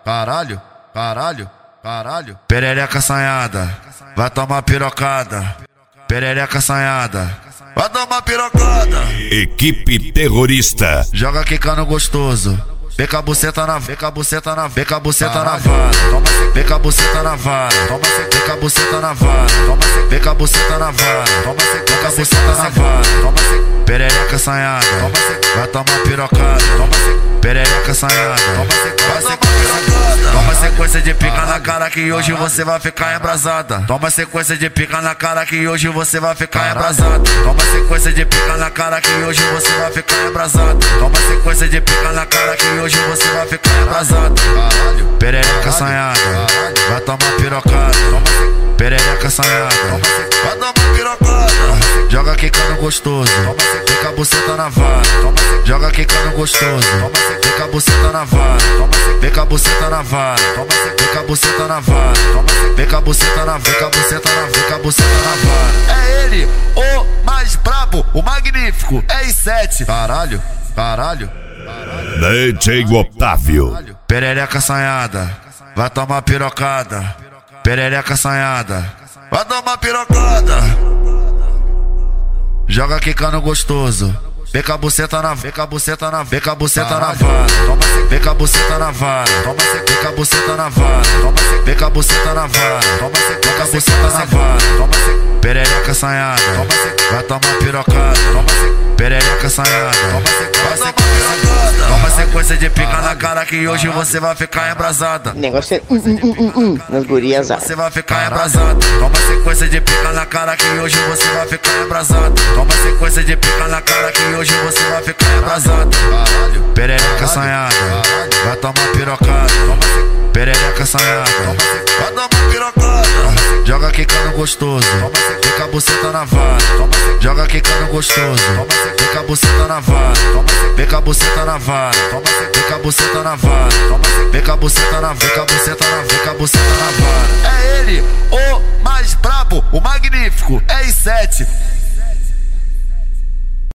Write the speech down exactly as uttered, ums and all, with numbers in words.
caralho, caralho, caralho. Perereca assanhada, vai tomar pirocada. Perereca assanhada, vai tomar pirocada. Equipe terrorista. Joga quicando gostoso. Vem com a buceta na, vem com a buceta na, vem com a buceta na vara. Vem com a buceta na vara. Vem com a buceta na vara. Vem com a buceta na vara. Vem com a buceta na vara. Perereca assanhada, vai tomar pirocada. Perereca assanhada, vai tomar pirocada. Toma sequência de pica na cara que hoje você vai ficar embrasada. Toma sequência de pica na cara que hoje você vai ficar embrasada. Toma sequência de pica na cara que hoje você vai ficar embrasada. Toma sequência de pica na cara que hoje você vai ficar embrasada. Perereca assanhada, vai tomar pirocada. Perereca assanhada, vai tomar pirocada. Joga quicando gostoso, vem com a buceta na vara. Joga quicando gostoso, vem com a buceta na vara. Vem com a buceta na vara. Vem com a buceta na vara. Vem com a buceta na, vem com a buceta na, vem com a buceta na vara. É ele, o mais brabo, o magnífico, é I sete. Caralho, caralho. D J Otávio. Perereca assanhada, vai tomar pirocada. Perereca assanhada, vai tomar pirocada. Joga quicando gostoso, vem com a buceta na, vem com a buceta na, vem com a buceta na vara. Vem com a buceta na vara. Vem com a buceta na vara. Vem com a buceta na vara. Vem com a buceta na vara. Perereca assanhada, vai tomar pirocada. Perereca assanhada, vai tomar pirocada. Toma sequência de pica na cara que hoje você vai ficar embrasada. O negócio é hum, hum, hum, hum, hum, nas gurias. Você vai ficar embrasada. Toma sequência de pica na cara que hoje você vai ficar embrasada. Toma sequência de pica na cara que hoje você vai ficar embrasada. Perereca assanhada, vai tomar pirocada. Perereca assanhada, vai tomar pirocada. Joga quicando gostoso, vem com a buceta na vara. Joga quicando gostoso, vem com a buceta na vara. Vem com a buceta na vara. Vem com a buceta na vara. Vem com a buceta na, vem com a buceta na, vem com a buceta na vara.